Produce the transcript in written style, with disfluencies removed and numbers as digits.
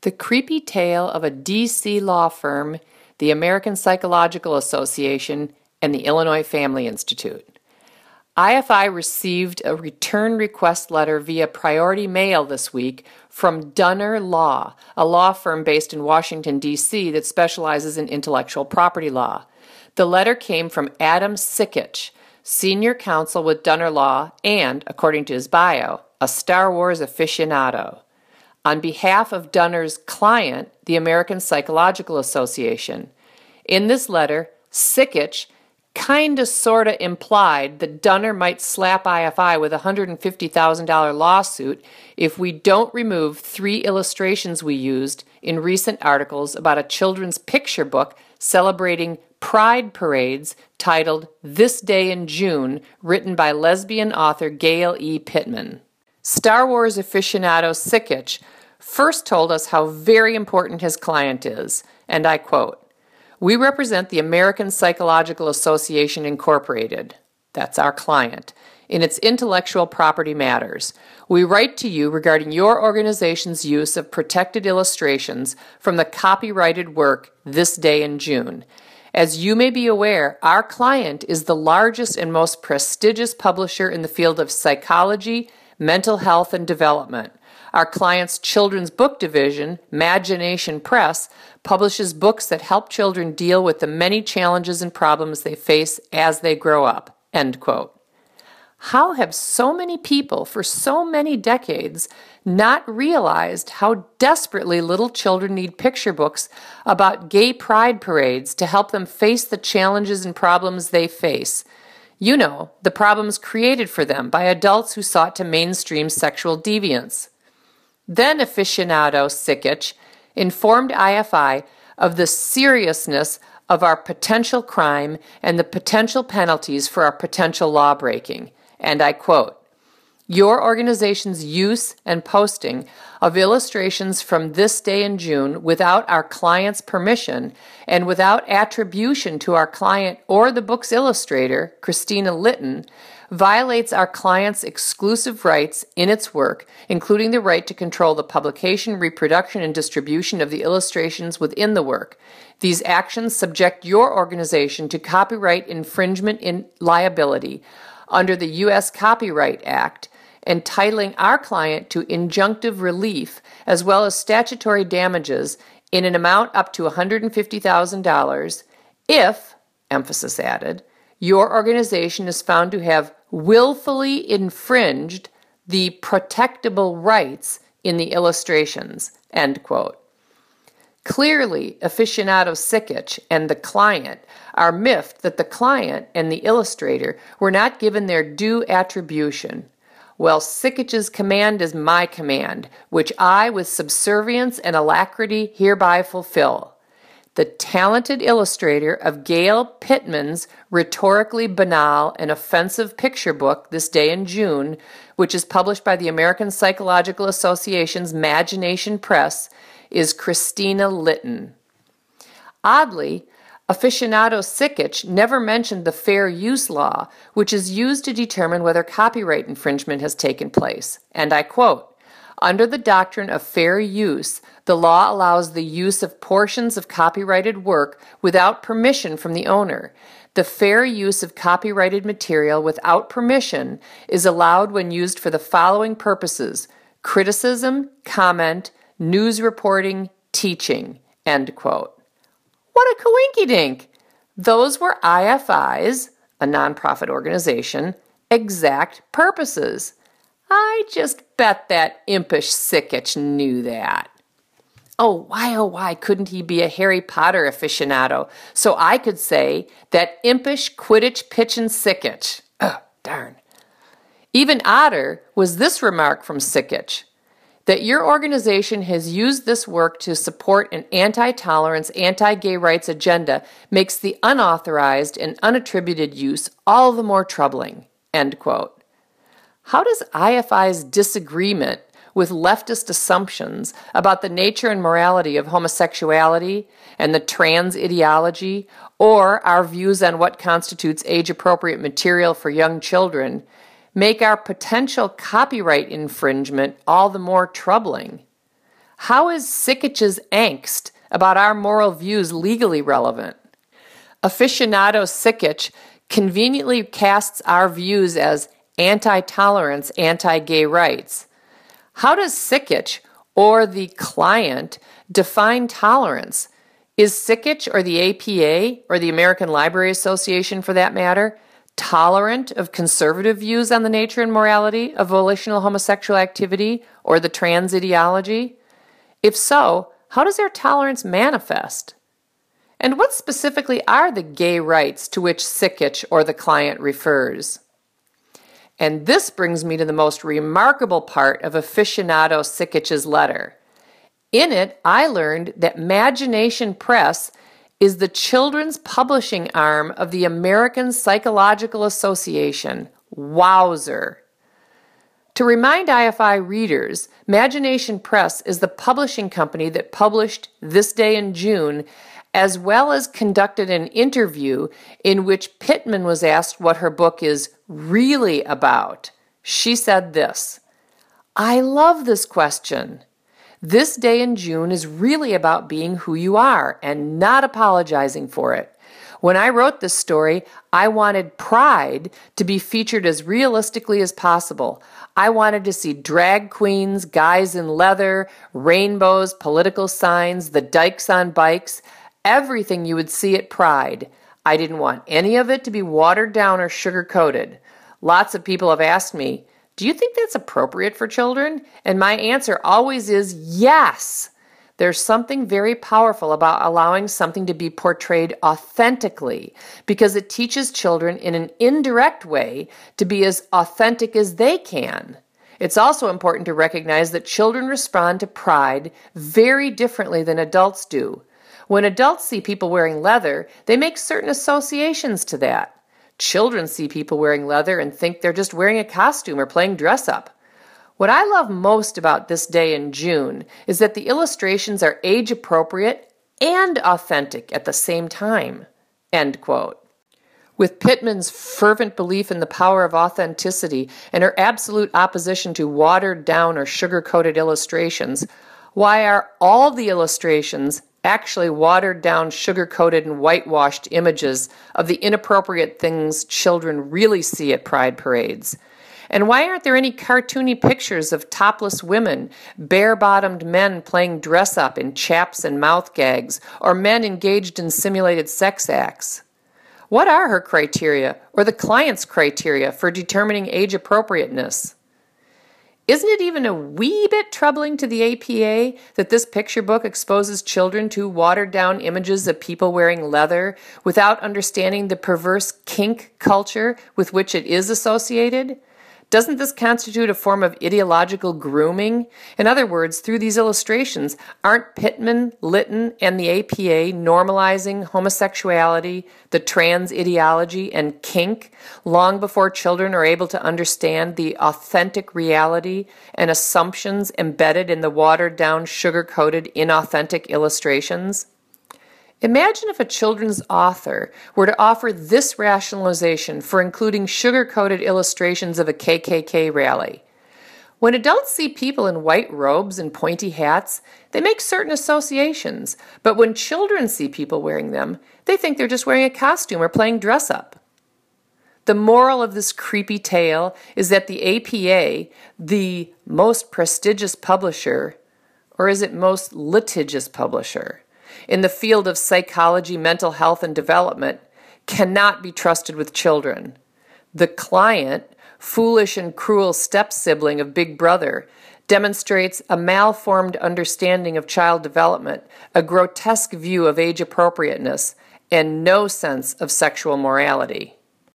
The Creepy Tale of a D.C. Law Firm, the American Psychological Association, and the Illinois Family Institute. IFI received a return request letter via priority mail this week from Dunner Law, a law firm based in Washington, D.C. that specializes in intellectual property law. The letter came from Adam Sikich, senior counsel with Dunner Law and, according to his bio, a Star Wars aficionado. On behalf of Dunner's client, the American Psychological Association. In this letter, Sikich kinda sorta implied that Dunner might slap IFI with a $150,000 lawsuit if we don't remove 3 illustrations we used in recent articles about a children's picture book celebrating pride parades titled This Day in June, written by lesbian author Gail E. Pittman. Star Wars aficionado Sikich first told us how very important his client is, and I quote, "We represent the American Psychological Association Incorporated," that's our client, "in its intellectual property matters. We write to you regarding your organization's use of protected illustrations from the copyrighted work This Day in June. As you may be aware, our client is the largest and most prestigious publisher in the field of psychology, mental health, and development. Our client's children's book division, Magination Press, publishes books that help children deal with the many challenges and problems they face as they grow up." End quote. How have so many people for so many decades not realized how desperately little children need picture books about gay pride parades to help them face the challenges and problems they face? You know, the problems created for them by adults who sought to mainstream sexual deviance. Then aficionado Sikich informed IFI of the seriousness of our potential crime and the potential penalties for our potential lawbreaking. And I quote, "Your organization's use and posting of illustrations from This Day in June without our client's permission and without attribution to our client or the book's illustrator, Christina Litton, violates our client's exclusive rights in its work, including the right to control the publication, reproduction, and distribution of the illustrations within the work. These actions subject your organization to copyright infringement in liability under the U.S. Copyright Act, entitling our client to injunctive relief as well as statutory damages in an amount up to $150,000 if, emphasis added, your organization is found to have willfully infringed the protectable rights in the illustrations." End quote. Clearly, aficionado Sikich and the client are miffed that the client and the illustrator were not given their due attribution. Well, Sikich's command is my command, which I, with subservience and alacrity, hereby fulfill. The talented illustrator of Gail Pittman's rhetorically banal and offensive picture book, This Day in June, which is published by the American Psychological Association's Magination Press, is Christina Litton. Oddly, aficionado Sikich never mentioned the fair use law, which is used to determine whether copyright infringement has taken place. And I quote, "Under the doctrine of fair use, the law allows the use of portions of copyrighted work without permission from the owner. The fair use of copyrighted material without permission is allowed when used for the following purposes: criticism, comment, news reporting, teaching." End quote. What a coinkydink! Those were IFI's, a nonprofit organization, exact purposes. I just bet that impish Sikich knew that. Oh, why couldn't he be a Harry Potter aficionado so I could say that impish Quidditch pitchin' Sikich? Oh, darn. Even odder was this remark from Sikich, that your organization has used this work to support an anti-tolerance, anti-gay rights agenda makes the unauthorized and unattributed use all the more troubling. End quote. How does IFI's disagreement with leftist assumptions about the nature and morality of homosexuality and the trans ideology, or our views on what constitutes age-appropriate material for young children, make our potential copyright infringement all the more troubling? How is Sikich's angst about our moral views legally relevant? Aficionado Sikich conveniently casts our views as anti-tolerance, anti-gay rights. How does Sikich, or the client, define tolerance? Is Sikich, or the APA, or the American Library Association for that matter, tolerant of conservative views on the nature and morality of volitional homosexual activity or the trans ideology? If so, how does their tolerance manifest? And what specifically are the gay rights to which Sikich or the client refers? And this brings me to the most remarkable part of Aficionado Sikich's letter. In it, I learned that Magination Press is the children's publishing arm of the American Psychological Association. Wowzer! To remind IFI readers, Magination Press is the publishing company that published This Day in June, as well as conducted an interview in which Pittman was asked what her book is really about. She said this: "I love this question. This Day in June is really about being who you are and not apologizing for it. When I wrote this story, I wanted Pride to be featured as realistically as possible. I wanted to see drag queens, guys in leather, rainbows, political signs, the dykes on bikes, everything you would see at Pride. I didn't want any of it to be watered down or sugar-coated. Lots of people have asked me, do you think that's appropriate for children? And my answer always is yes. There's something very powerful about allowing something to be portrayed authentically because it teaches children in an indirect way to be as authentic as they can. It's also important to recognize that children respond to pride very differently than adults do. When adults see people wearing leather, they make certain associations to that. Children see people wearing leather and think they're just wearing a costume or playing dress-up. What I love most about This Day in June is that the illustrations are age-appropriate and authentic at the same time." End quote. With Pittman's fervent belief in the power of authenticity and her absolute opposition to watered-down or sugar-coated illustrations, why are all the illustrations actually watered-down, sugar-coated, and whitewashed images of the inappropriate things children really see at pride parades? And why aren't there any cartoony pictures of topless women, bare-bottomed men playing dress-up in chaps and mouth gags, or men engaged in simulated sex acts? What are her criteria, or the client's criteria, for determining age appropriateness? Isn't it even a wee bit troubling to the APA that this picture book exposes children to watered-down images of people wearing leather without understanding the perverse kink culture with which it is associated? Doesn't this constitute a form of ideological grooming? In other words, through these illustrations, aren't Pittman, Litton, and the APA normalizing homosexuality, the trans ideology, and kink long before children are able to understand the authentic reality and assumptions embedded in the watered-down, sugar-coated, inauthentic illustrations? Imagine if a children's author were to offer this rationalization for including sugar-coated illustrations of a KKK rally. When adults see people in white robes and pointy hats, they make certain associations, but when children see people wearing them, they think they're just wearing a costume or playing dress-up. The moral of this creepy tale is that the APA, the most prestigious publisher, or is it most litigious publisher, in the field of psychology, mental health, and development, cannot be trusted with children. The client, foolish and cruel step-sibling of Big Brother, demonstrates a malformed understanding of child development, a grotesque view of age appropriateness, and no sense of sexual morality.